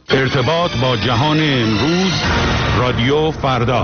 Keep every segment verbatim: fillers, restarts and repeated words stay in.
ارتباط با جهان امروز، رادیو فردا.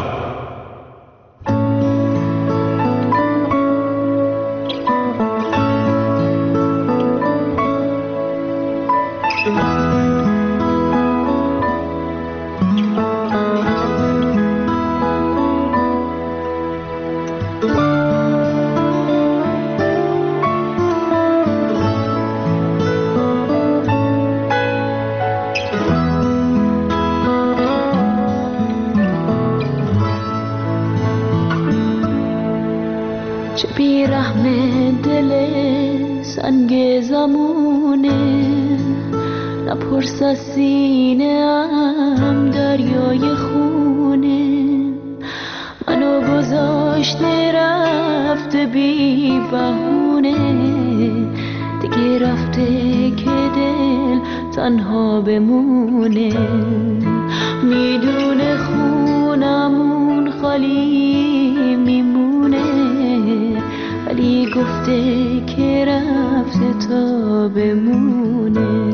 نپرس سینه ام دریای خونه، منو گذاشته رفته بی بهونه، دیگه رفته که دل تنها بمونه. میدونه خونمون خالی میمونه، ولی گفته که رفته تا بمونه.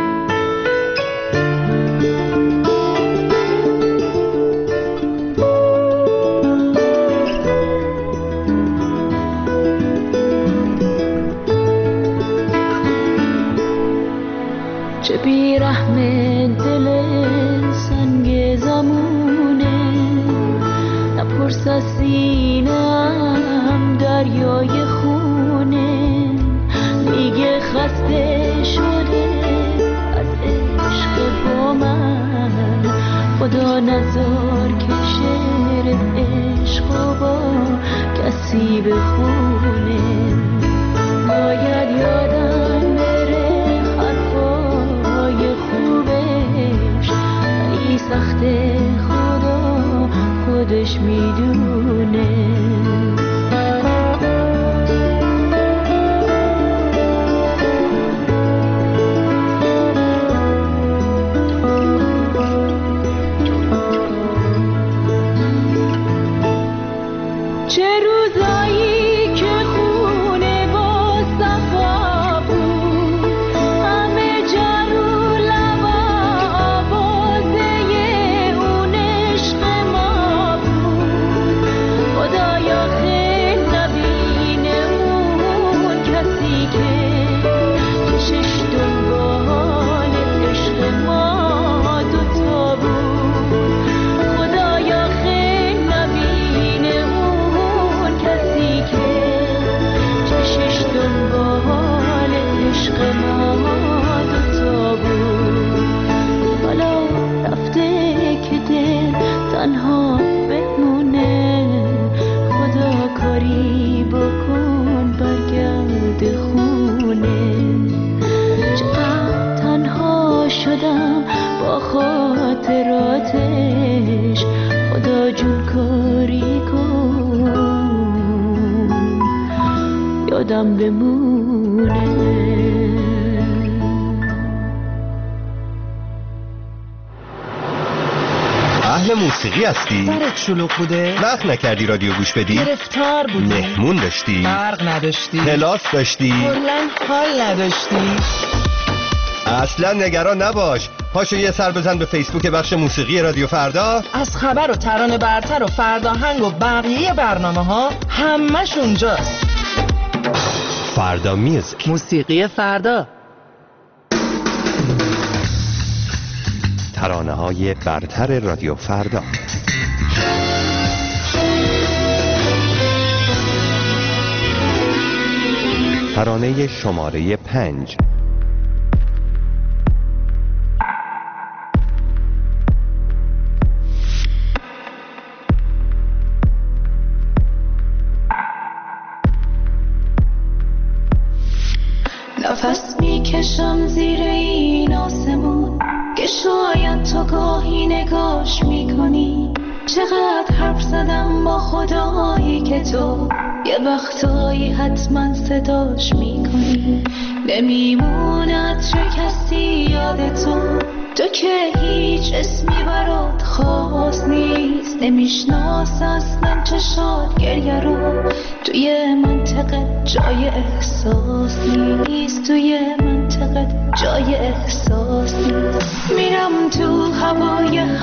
چه بیرحم دل سنگ زمونه، نپرس از سینه‌ام دریای خونه، دیگه خسته شده از عشق با من، خدا نذار که شعر عشق با کسی بخونه. باید یادم بره حرفای خوبش، ولی سخته خدا خودش میدونه. تنها بمونه، خدا کاری بکن برگرد خونه. چقدر تنها شدم با خاطراتش، خدا جون کاری کن یادم بمونه. اهل موسیقی هستی؟ برات شلوغ بوده؟ وقت نکردی رادیو گوش بدی؟ گرفتار بودی؟ مهمون داشتی؟ برق نداشتی؟ کلاس داشتی؟ کلاً حال نداشتی؟ اصلا نگران نباش، پاشو یه سر بزن به فیسبوک بخش موسیقی رادیو فردا. از خبر و ترانه برتر و فرداهنگ و بقیه برنامه ها همش اونجاست. فردا میوزیک، موسیقی فردا، ترانه های برتر رادیو فردا. ترانه شماره پنج. نفس میکشم زیر این آسمون که شاید تو گاهی نگاش میکنی. چقدر حرف زدم با خدایی که تو یه وقتایی حتما صداش میکنی. نمیموند شکستی یاد تو، تو که هیچ اسمی برات خاص نیست. نمیشناس اصلا چشات گریه رو، توی منطقه جای احساس نیست. توی منطقه جای احساس نیست. میرم تو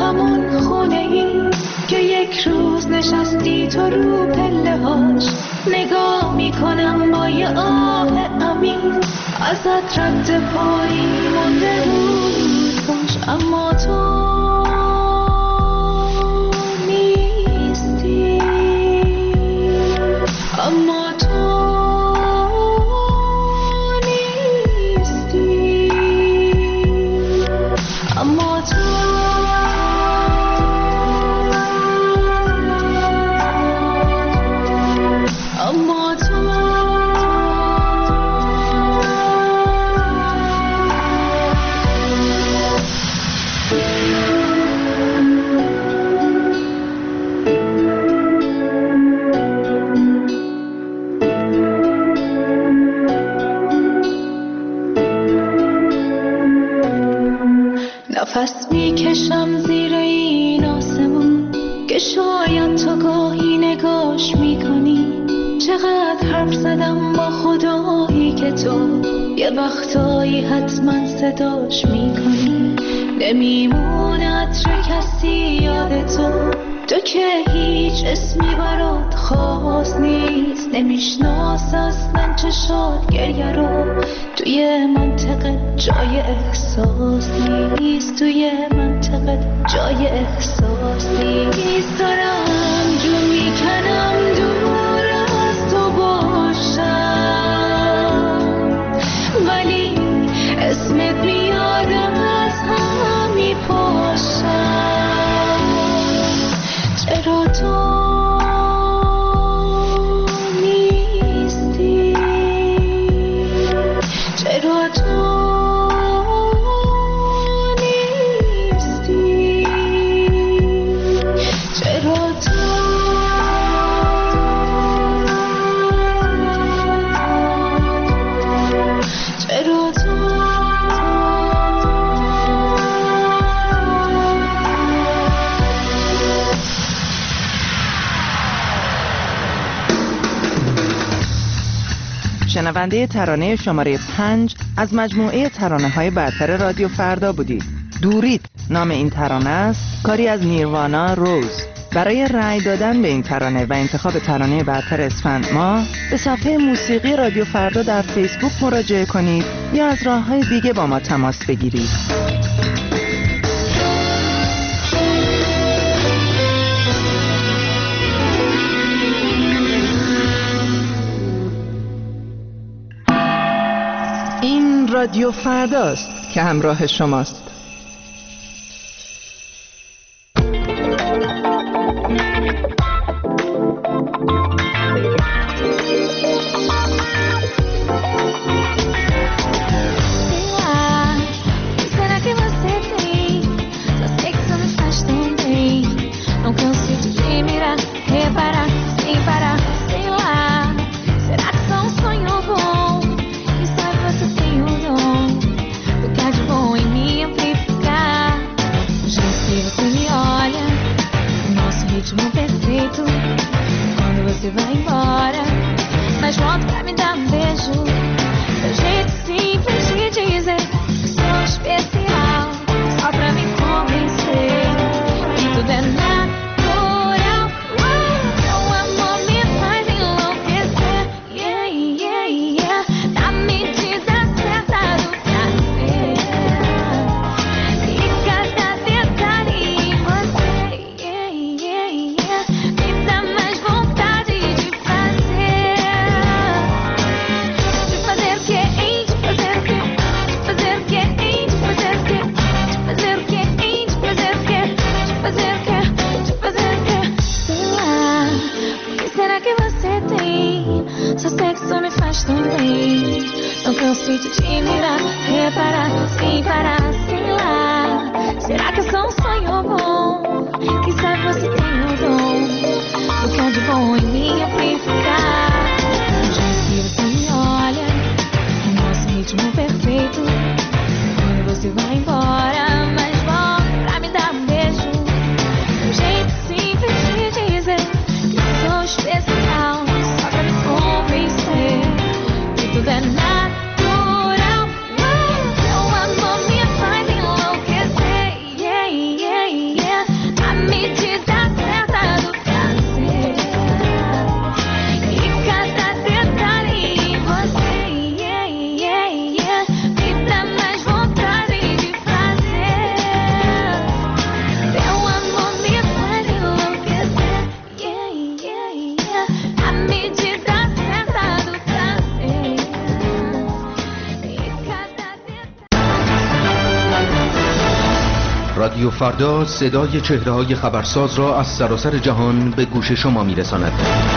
همون خونه ای که یک روز نشستی تو رو پله هاش. نگاه میکنم با یه آه عمیق، ازت رد پایی مونده روی پاش، اما تو نیستی، اما تو نیستی، اما تو اما تو نفس میکشم زیر این آسمون که شاید تو گاهی نگاش میکنی. چقدر حرف زدم با خدایی که تو یه وقتایی حتما صداش میکنی. نمیمونه عطر کسی یاد تو، تو که هیچ اسمی برات خاص نیست. نمیشناس اصلا چشات گریه رو، توی منطقه جای احساس نیست، توی منطقه جای احساس نیست. دارم جو میکنم دور از تو باشم، ولی اسمت میادم از هم میپاشم. چرا تو نیستی، چرا تو نیستی، چرا تو چرا تو شنونده ترانه شماره پنج از مجموعه ترانه‌های برتر رادیو فردا بودید. دورید نام این ترانه است، کاری از نیروانا روز. برای رأی دادن به این ترانه و انتخاب ترانه برتر اسفند ماه به صفحه موسیقی رادیو فردا در فیسبوک مراجعه کنید یا از راه‌های دیگه با ما تماس بگیرید. این رادیو فرداست که همراه شماست. Natural, رادیو فردا صدای چهره‌های خبرساز را از سراسر جهان به گوش شما می‌رساند.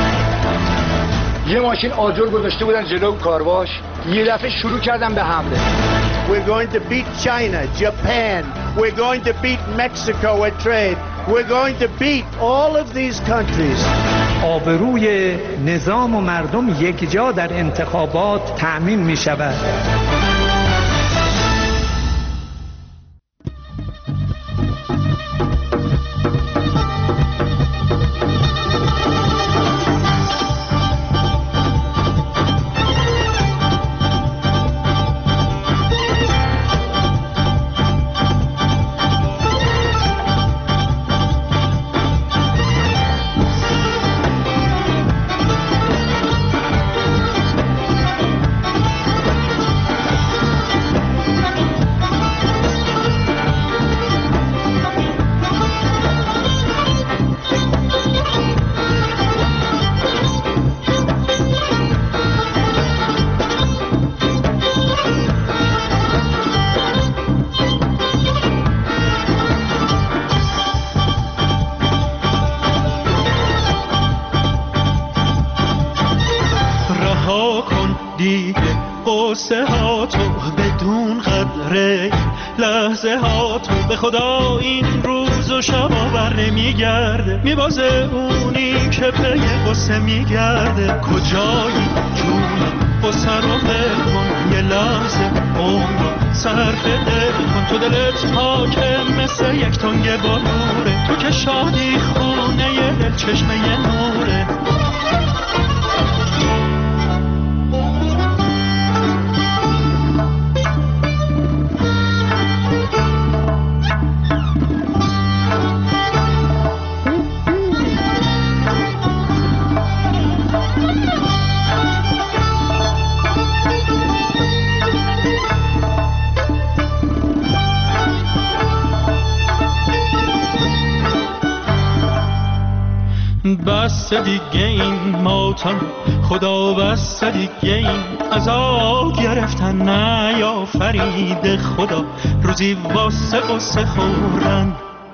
یه ماشین آجر گذاشته بودن جلو کارواش، یه دفعه شروع کردن به حمله. We're going to beat China, Japan. We're going to beat Mexico at trade. We're going to beat all of these countries. آبروی نظام و مردم یک جا در انتخابات تأمین می شود. قصه ها تو بدون قدره لحظه ها تو به خدا این روز و شبا بر نمیگرده میبازه اونی که پی قصه میگرده کجایی جون قصه رو بکن یه لحظه عمر صرف دل کن تو دلت پاکه مثل یک تنگ بلوره تو که شادی خونه یه دل چشمه یه نوره بس دیگه این ماتم خدا بس دیگه این عذاب گرفتن نیافرید خدا روزی واسه قصه خوردن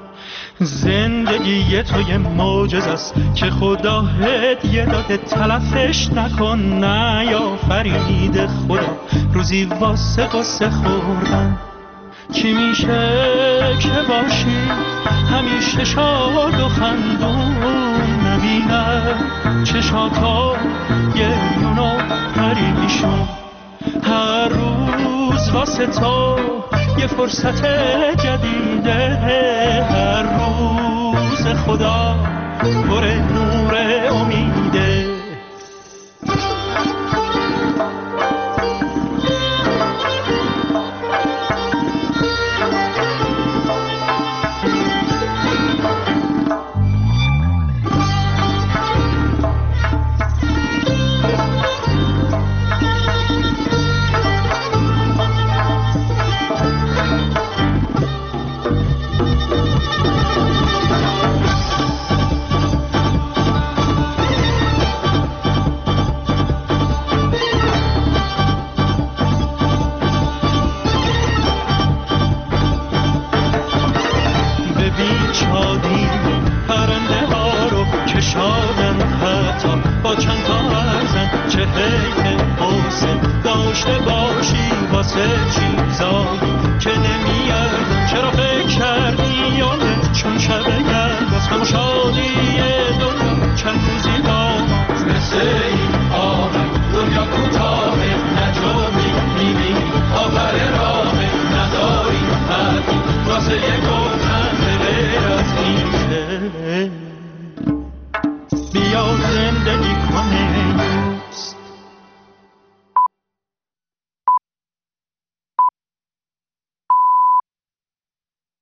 زندگی تو یه معجزه است که خدا هدیه داده تلفش نکن نیافرید خدا روزی واسه قصه خوردن چی میشه که باشی همیشه شاد و خندون نبینه چشاتا گریون و پریشون هر روز واسه تو یه فرصت جدیده هر روز خدا پر نور امیده Say